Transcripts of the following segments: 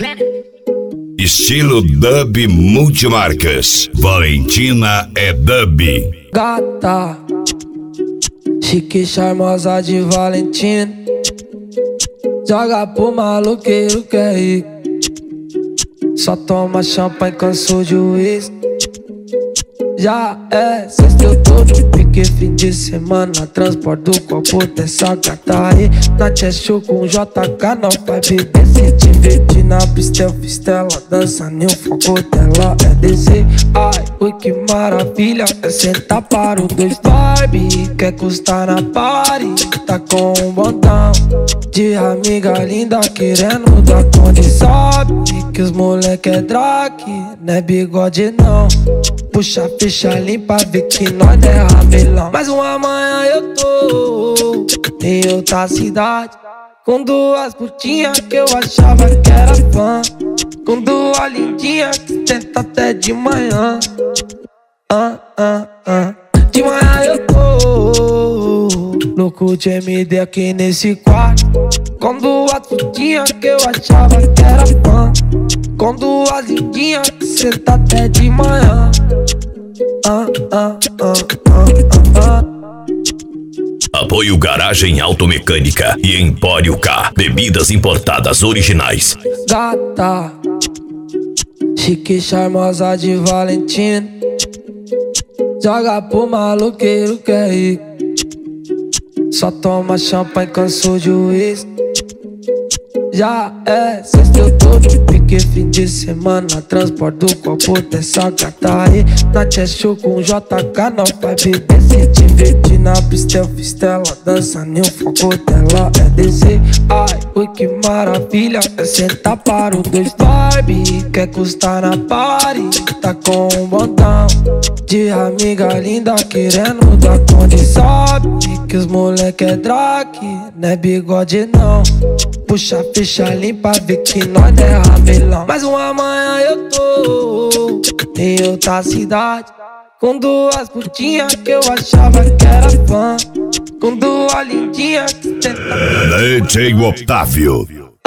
Estilo dub multimarcas. Valentina é dub. Gata, chique charmosa de Valentina, joga pro maloqueiro que é rico. Só toma champanhe, cansou de uísque. Já é sexta, eu tô no pique, fim de semana. Transporto do copo dessa gata aí. Na Cheshire com JK, não vai beber. Se divertir na pista, fistela. Dança no foco dela, é descer. Ai, ui, que maravilha. É sentar para o dois Barbie. Quer custar na party, tá com um botão de amiga linda querendo dar conta. Sabe que os moleque é drag, não é bigode não. Puxa a ficha limpa, vê que nós é ramelão. Mas uma manhã eu tô em outra cidade, com duas putinhas que eu achava que era fã, com duas lindinhas que tenta até de manhã. De manhã eu tô louco de MD aqui nesse quarto, com duas putinhas que eu achava que era fã, com duas lindinhas que senta até de manhã. Apoio Garagem Automecânica e Empório K. Bebidas importadas originais. Gata, chique charmosa de Valentina, joga pro maloqueiro que é rico. Só toma champanhe, cansou de uísque. Já é sexta, eu tô no pique, fim de semana. Transporto do copo dessa gata aí. Na Cheshire com JK, não vai beber. Se divertir na pista, fistela. Dança no foco dela, é descer. Ai, ui, que maravilha. É sentar para o dois Barbie. Quer custar na party, tá com um botão de amiga linda querendo dar conta. Sabe que os moleque é drag, não é bigode não. Puxa a ficha limpa, vê que nós é ramelão. Mas uma manhã eu tô em outra cidade, com duas putinhas que eu achava que era fã, com duas lindinhas que tenta. DJ Otávio.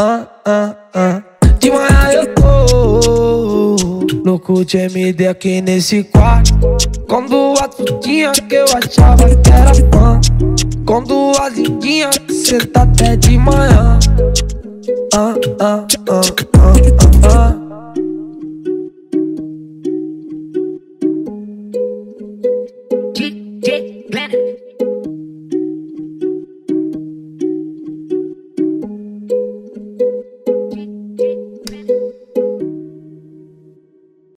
De manhã eu tô louco de MD aqui nesse quarto, com duas putinhas que eu achava que era fã, com duas lindinhas que senta até de manhã.